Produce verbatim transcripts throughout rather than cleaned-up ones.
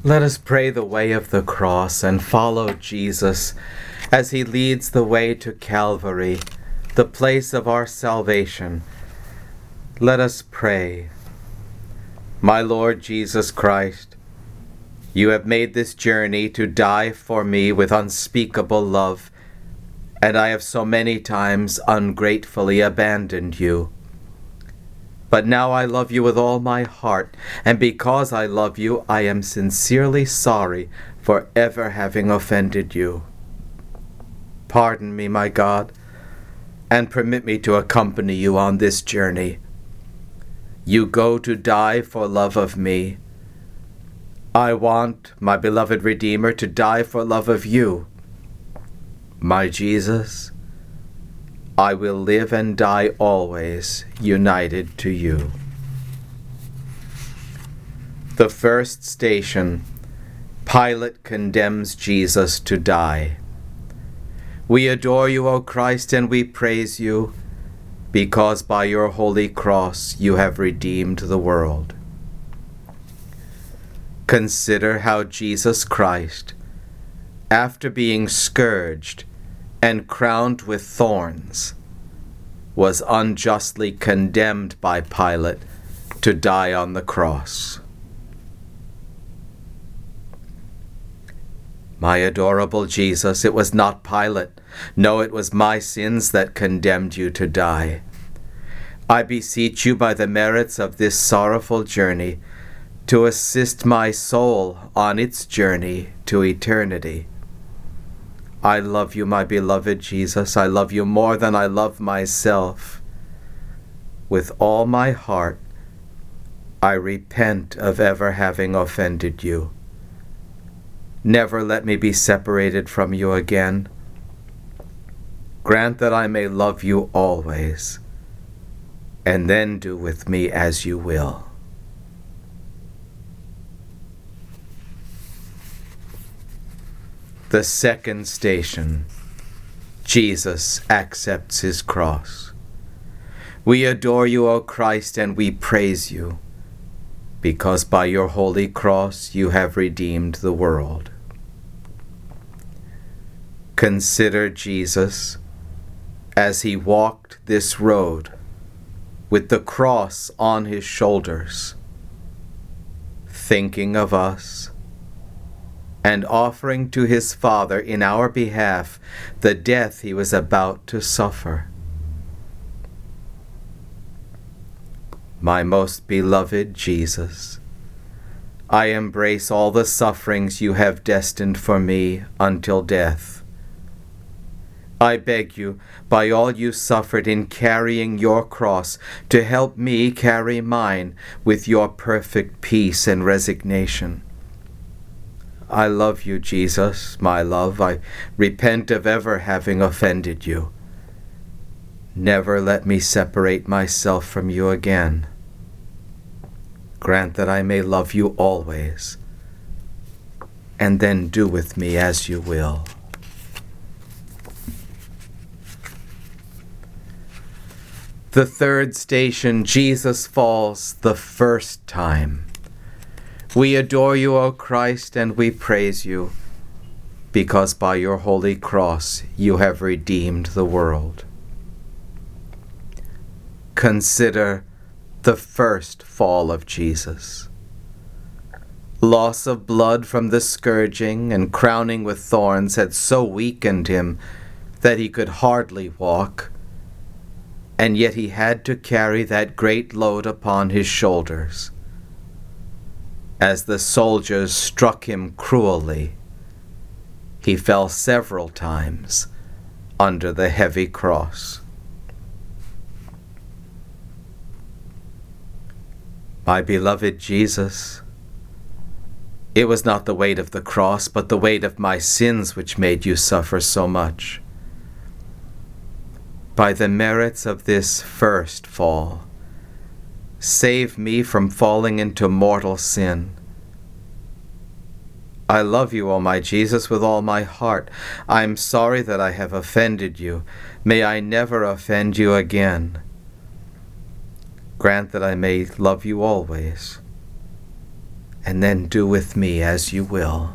Let us pray the way of the cross and follow Jesus as he leads the way to Calvary, the place of our salvation. Let us pray. My Lord Jesus Christ, you have made this journey to die for me with unspeakable love, and I have so many times ungratefully abandoned you. But now I love you with all my heart, and because I love you, I am sincerely sorry for ever having offended you. Pardon me, my God, and permit me to accompany you on this journey. You go to die for love of me. I want, my beloved Redeemer, to die for love of you. My Jesus, I will live and die always united to you. The first station, Pilate condemns Jesus to die. We adore you, O Christ, and we praise you, because by your holy cross you have redeemed the world. Consider how Jesus Christ, after being scourged and crowned with thorns, was unjustly condemned by Pilate to die on the cross. My adorable Jesus, it was not Pilate. No, it was my sins that condemned you to die. I beseech you by the merits of this sorrowful journey to assist my soul on its journey to eternity. I love you, my beloved Jesus. I love you more than I love myself. With all my heart, I repent of ever having offended you. Never let me be separated from you again. Grant that I may love you always, and then do with me as you will. The second station, Jesus accepts his cross. We adore you, O Christ, and we praise you, because by your holy cross you have redeemed the world. Consider Jesus as he walked this road with the cross on his shoulders, thinking of us, and offering to his Father in our behalf the death he was about to suffer. My most beloved Jesus, I embrace all the sufferings you have destined for me until death. I beg you, by all you suffered in carrying your cross, to help me carry mine with your perfect peace and resignation. I love you, Jesus, my love. I repent of ever having offended you. Never let me separate myself from you again. Grant that I may love you always, and then do with me as you will. The third station, Jesus falls the first time. We adore you, O Christ, and we praise you, because by your holy cross you have redeemed the world. Consider the first fall of Jesus. Loss of blood from the scourging and crowning with thorns had so weakened him that he could hardly walk, and yet he had to carry that great load upon his shoulders. As the soldiers struck him cruelly, he fell several times under the heavy cross. My beloved Jesus, it was not the weight of the cross, but the weight of my sins which made you suffer so much. By the merits of this first fall, save me from falling into mortal sin. I love you, O my Jesus, with all my heart. I am sorry that I have offended you. May I never offend you again. Grant that I may love you always, and then do with me as you will.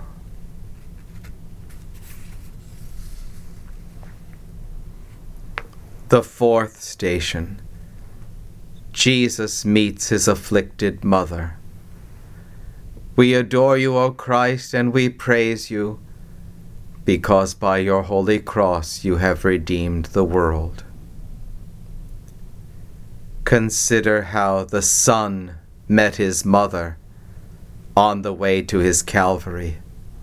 The fourth station. Jesus meets his afflicted mother. We adore you, O Christ, and we praise you, because by your holy cross you have redeemed the world. Consider how the Son met his mother on the way to his Calvary.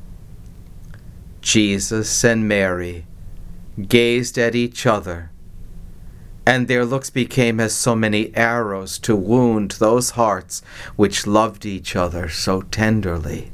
Jesus and Mary gazed at each other, and their looks became as so many arrows to wound those hearts which loved each other so tenderly.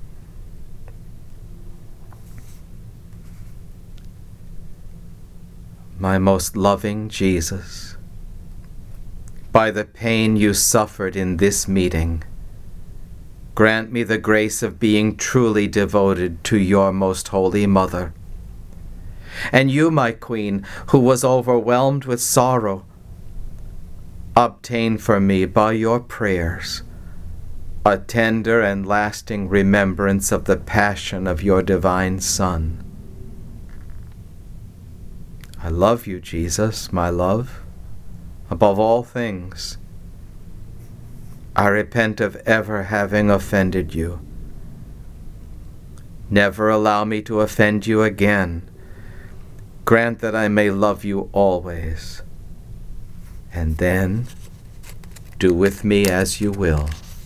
My most loving Jesus, by the pain you suffered in this meeting, grant me the grace of being truly devoted to your most holy Mother. And you, my Queen, who was overwhelmed with sorrow, obtain for me by your prayers a tender and lasting remembrance of the passion of your divine Son. I love you, Jesus, my love, above all things. I repent of ever having offended you. Never allow me to offend you again. Grant that I may love you always, and then do with me as you will.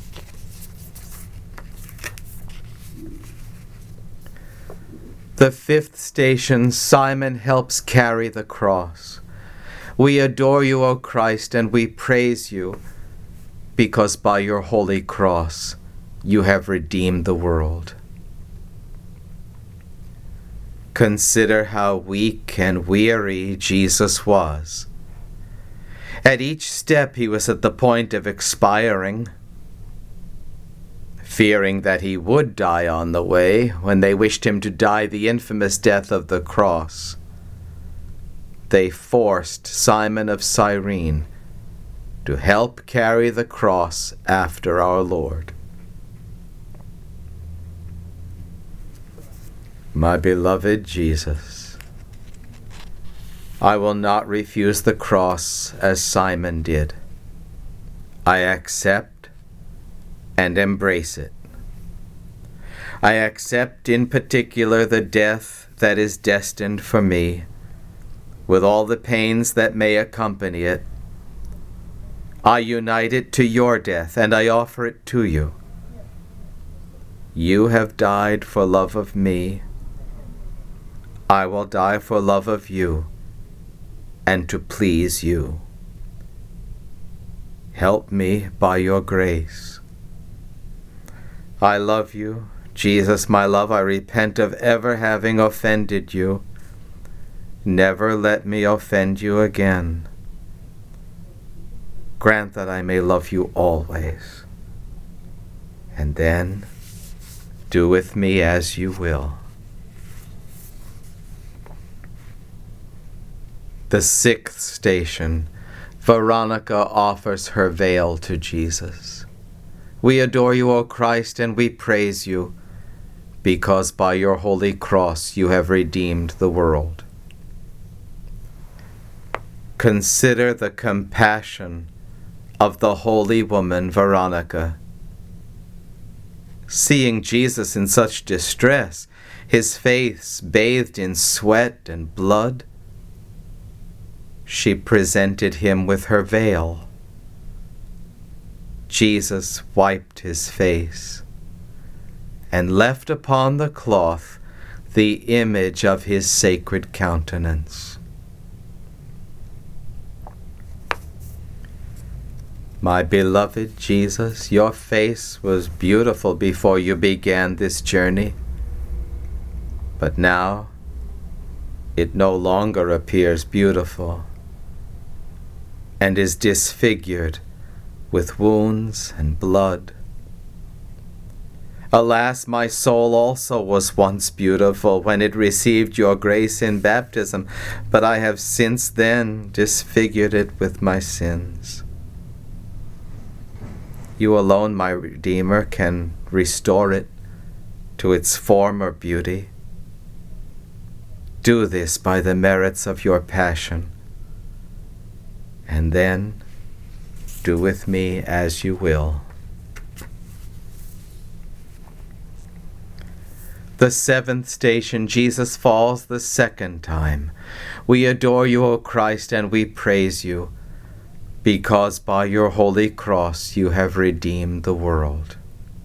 The fifth station, Simon helps carry the cross. We adore you, O Christ, and we praise you, because by your holy cross you have redeemed the world. Consider how weak and weary Jesus was. At each step he was at the point of expiring. Fearing that he would die on the way when they wished him to die the infamous death of the cross, they forced Simon of Cyrene to help carry the cross after our Lord. My beloved Jesus, I will not refuse the cross as Simon did. I accept and embrace it. I accept in particular the death that is destined for me, with all the pains that may accompany it. I unite it to your death, and I offer it to you. You have died for love of me. I will die for love of you, and to please you. Help me by your grace. I love you, Jesus, my love. I repent of ever having offended you. Never let me offend you again. Grant that I may love you always, and then do with me as you will. The sixth station, Veronica offers her veil to Jesus. We adore you, O Christ, and we praise you, because by your holy cross you have redeemed the world. Consider the compassion of the holy woman Veronica. Seeing Jesus in such distress, his face bathed in sweat and blood, she presented him with her veil. Jesus wiped his face and left upon the cloth the image of his sacred countenance. My beloved Jesus, your face was beautiful before you began this journey, but now it no longer appears beautiful and is disfigured with wounds and blood. Alas, my soul also was once beautiful when it received your grace in baptism, but I have since then disfigured it with my sins. You alone, my Redeemer, can restore it to its former beauty. Do this by the merits of your passion, and then do with me as you will. The seventh station, Jesus falls the second time. We adore you, O Christ, and we praise you, because by your holy cross you have redeemed the world.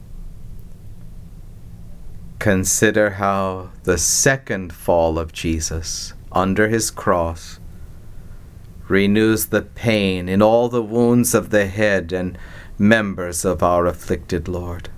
Consider how the second fall of Jesus under his cross renews the pain in all the wounds of the head and members of our afflicted Lord.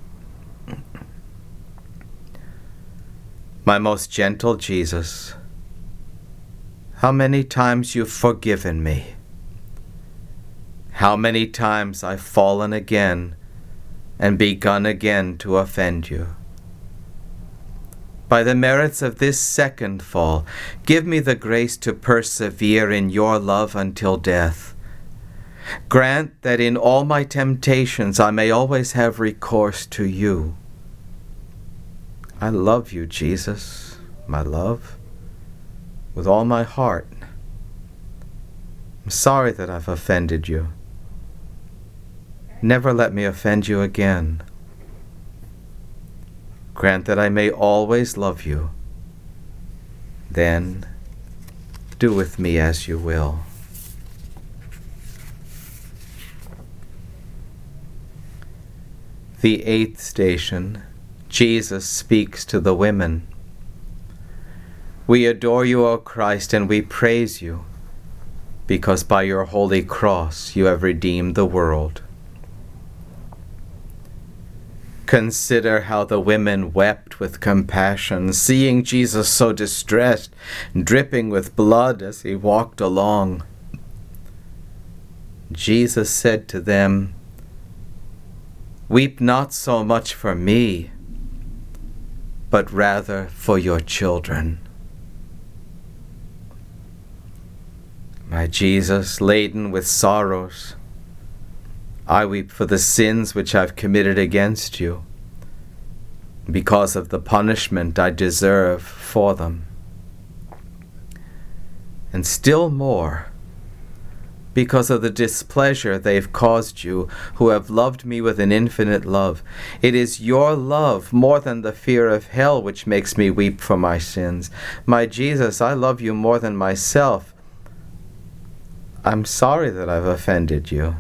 My most gentle Jesus, how many times you've forgiven me. How many times I've fallen again and begun again to offend you. By the merits of this second fall, give me the grace to persevere in your love until death. Grant that in all my temptations I may always have recourse to you. I love you, Jesus, my love, with all my heart. I'm sorry that I've offended you. Never let me offend you again. Grant that I may always love you. Then do with me as you will. The eighth station, Jesus speaks to the women. We adore you, O Christ, and we praise you, because by your holy cross you have redeemed the world. Consider how the women wept with compassion, seeing Jesus so distressed, dripping with blood as he walked along. Jesus said to them, "Weep not so much for me, but rather for your children." My Jesus, laden with sorrows, I weep for the sins which I've committed against you, because of the punishment I deserve for them. And still more, because of the displeasure they've caused you, who have loved me with an infinite love. It is your love, more than the fear of hell, which makes me weep for my sins. My Jesus, I love you more than myself. I'm sorry that I've offended you.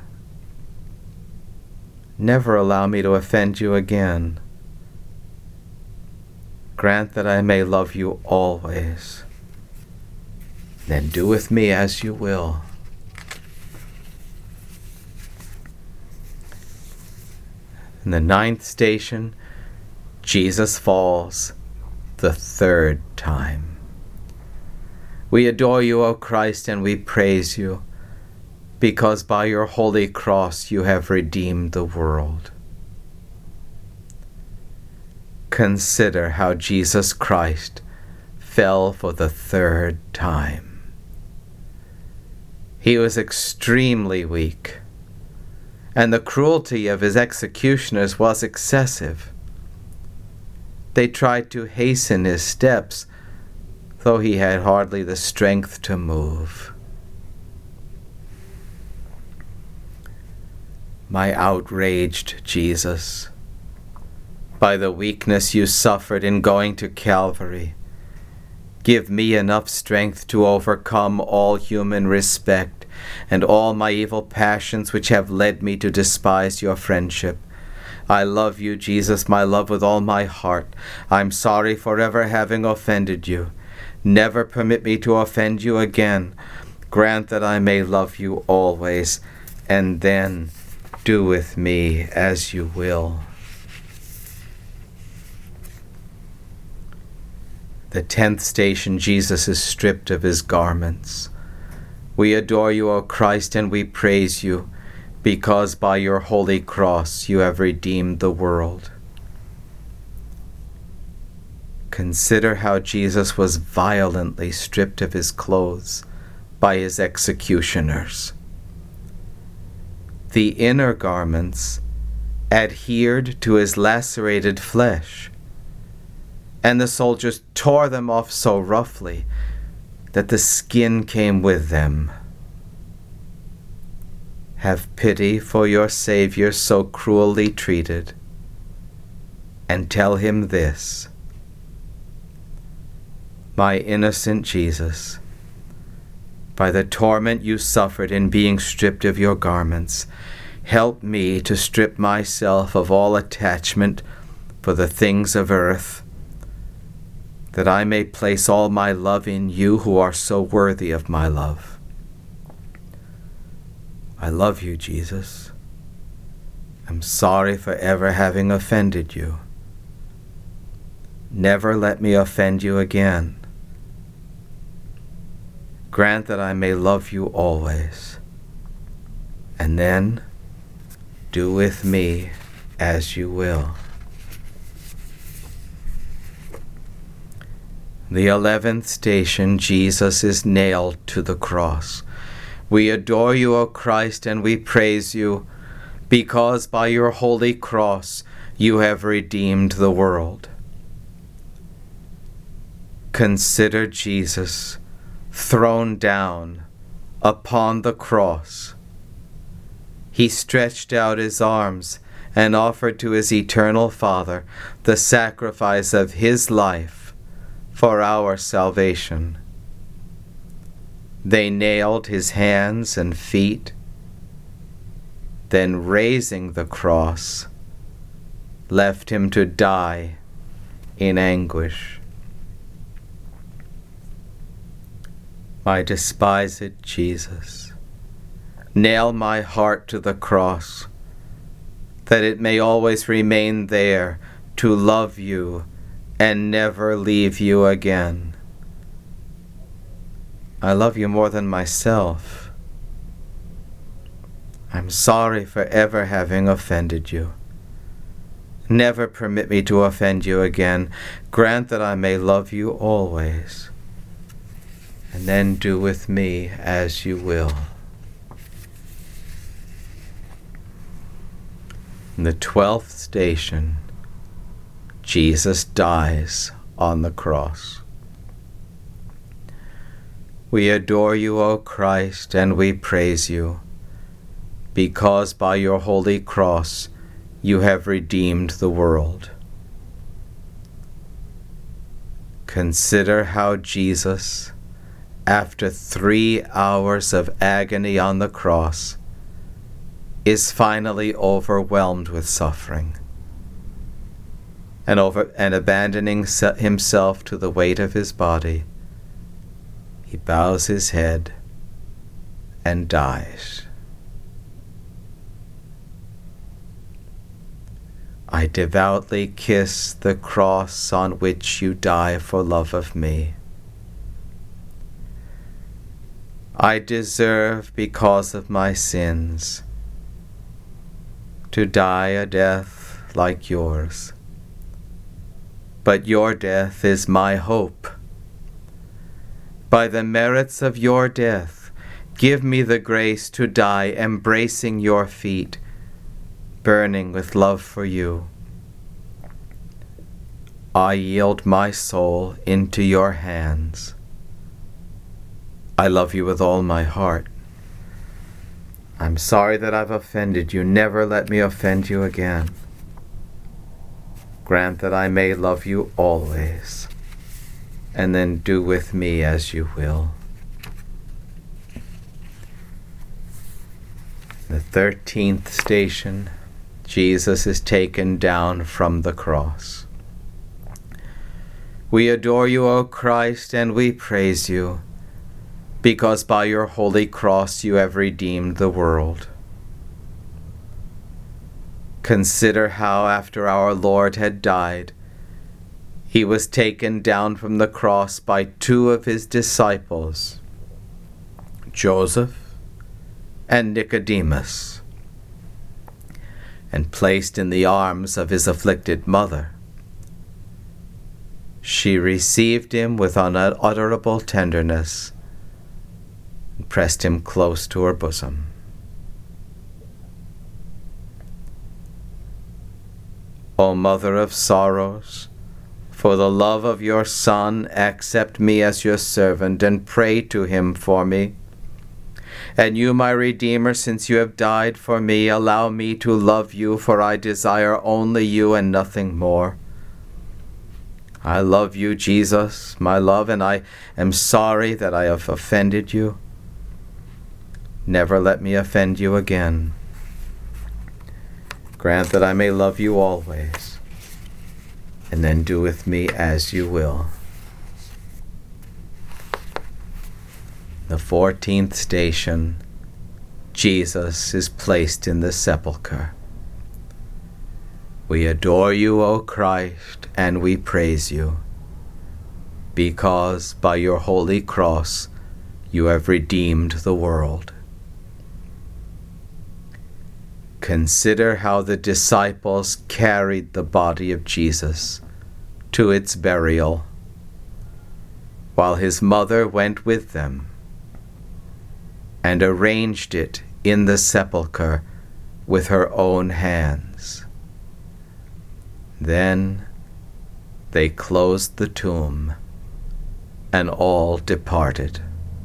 Never allow me to offend you again. Grant that I may love you always. Then do with me as you will. In the ninth station, Jesus falls the third time. We adore you, O Christ, and we praise you, because by your holy cross you have redeemed the world. Consider how Jesus Christ fell for the third time. He was extremely weak, and the cruelty of his executioners was excessive. They tried to hasten his steps, though he had hardly the strength to move. My outraged Jesus, by the weakness you suffered in going to Calvary, give me enough strength to overcome all human respect and all my evil passions which have led me to despise your friendship. I love you, Jesus, my love, with all my heart. I'm sorry for ever having offended you. Never permit me to offend you again. Grant that I may love you always, and then do with me as you will. The tenth station, Jesus is stripped of his garments. We adore you, O Christ, and we praise you, because by your holy cross you have redeemed the world. Consider how Jesus was violently stripped of his clothes by his executioners. The inner garments adhered to his lacerated flesh, and the soldiers tore them off so roughly that the skin came with them. Have pity for your Savior so cruelly treated, and tell him this: my innocent Jesus, by the torment you suffered in being stripped of your garments, help me to strip myself of all attachment for the things of earth, that I may place all my love in you who are so worthy of my love. I love you, Jesus. I'm sorry for ever having offended you. Never let me offend you again. Grant that I may love you always, and then do with me as you will. The eleventh station, Jesus is nailed to the cross. We adore you, O Christ, and we praise you, because by your holy cross you have redeemed the world. Consider Jesus thrown down upon the cross. He stretched out his arms and offered to his eternal Father the sacrifice of his life for our salvation. They nailed his hands and feet, then raising the cross, left him to die in anguish. My despised Jesus, nail my heart to the cross, that it may always remain there to love you and never leave you again. I love you more than myself. I'm sorry for ever having offended you. Never permit me to offend you again. Grant that I may love you always, and then do with me as you will. In the twelfth station, Jesus dies on the cross. We adore you, O Christ, and we praise you, because by your holy cross you have redeemed the world. Consider how Jesus, after three hours of agony on the cross, is finally overwhelmed with suffering, and, over, and abandoning himself to the weight of his body, he bows his head and dies. I devoutly kiss the cross on which you die for love of me. I deserve, because of my sins, to die a death like yours, but your death is my hope. By the merits of your death, give me the grace to die embracing your feet, burning with love for you. I yield my soul into your hands. I love you with all my heart. I'm sorry that I've offended you. Never let me offend you again. Grant that I may love you always, and then do with me as you will. The thirteenth station, Jesus is taken down from the cross. We adore you, O Christ, and we praise you, because by your holy cross you have redeemed the world. Consider how, after our Lord had died, he was taken down from the cross by two of his disciples, Joseph and Nicodemus, and placed in the arms of his afflicted mother. She received him with unutterable tenderness and pressed him close to her bosom. O Mother of sorrows, for the love of your Son, accept me as your servant, and pray to him for me. And you, my Redeemer, since you have died for me, allow me to love you, for I desire only you and nothing more. I love you, Jesus, my love, and I am sorry that I have offended you. Never let me offend you again. Grant that I may love you always, and then do with me as you will. The fourteenth station, Jesus is placed in the sepulchre. We adore you, O Christ, and we praise you, because by your holy cross you have redeemed the world. Consider how the disciples carried the body of Jesus to its burial, while his mother went with them and arranged it in the sepulchre with her own hands. Then they closed the tomb, and all departed.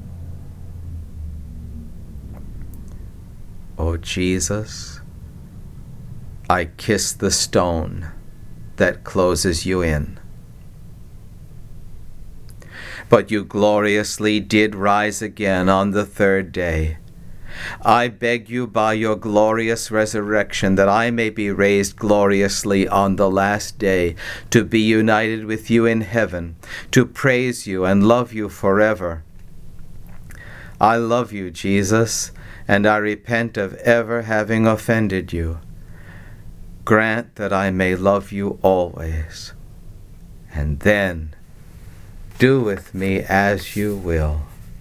O Jesus, I kiss the stone that closes you in. But you gloriously did rise again on the third day. I beg you by your glorious resurrection that I may be raised gloriously on the last day, to be united with you in heaven, to praise you and love you forever. I love you, Jesus, and I repent of ever having offended you. Grant that I may love you always, and then do with me as you will.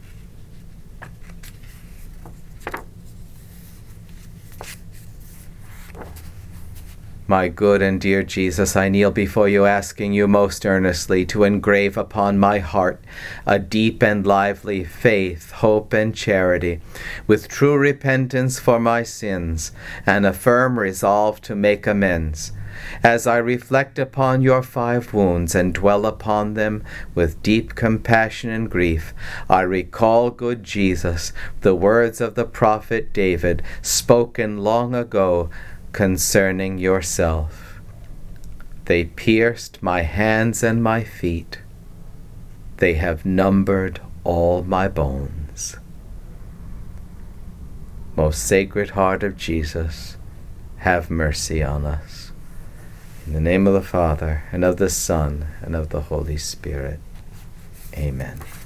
My good and dear Jesus, I kneel before you, asking you most earnestly to engrave upon my heart a deep and lively faith, hope, and charity, with true repentance for my sins, and a firm resolve to make amends. As I reflect upon your five wounds and dwell upon them with deep compassion and grief, I recall, good Jesus, the words of the prophet David, spoken long ago, concerning yourself. They pierced my hands and my feet. They have numbered all my bones. Most Sacred Heart of Jesus, have mercy on us. In the name of the Father, and of the Son, and of the Holy Spirit. Amen.